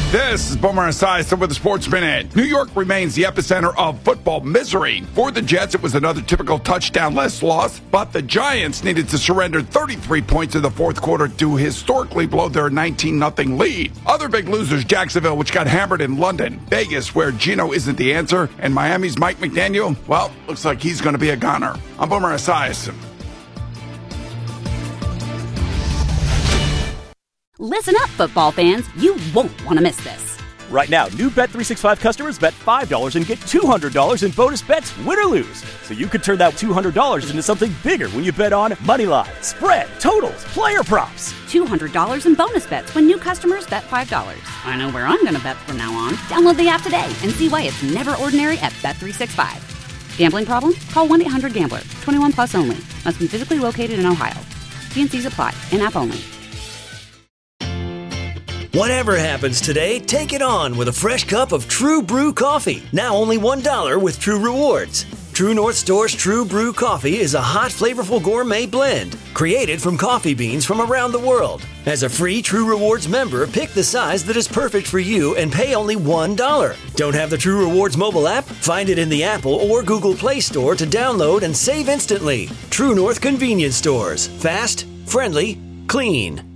This is Boomer Esiason with the Sports Minute. New York remains the epicenter of football misery. For the Jets, it was another typical touchdown-less loss, but the Giants needed to surrender 33 points in the fourth quarter to historically blow their 19-0 lead. Other big losers, Jacksonville, which got hammered in London, Vegas, where Geno isn't the answer, and Miami's Mike McDaniel, well, looks like he's going to be a goner. I'm Boomer Esiason. Listen up, football fans. You won't want to miss this. Right now, new Bet365 customers bet $5 and get $200 in bonus bets, win or lose. So you could turn that $200 into something bigger when you bet on money line, spread, totals, player props. $200 in bonus bets when new customers bet $5. I know where I'm going to bet from now on. Download the app today and see why it's never ordinary at Bet365. Gambling problem? Call 1-800-GAMBLER. 21 plus only. Must be physically located in Ohio. T&Cs apply. In-app only. Whatever happens today, take it on with a fresh cup of True Brew coffee. Now only $1 with True Rewards. True North Store's True Brew coffee is a hot, flavorful gourmet blend created from coffee beans from around the world. As a free True Rewards member, pick the size that is perfect for you and pay only $1. Don't have the True Rewards mobile app? Find it in the Apple or Google Play Store to download and save instantly. True North Convenience Stores. Fast, friendly, clean.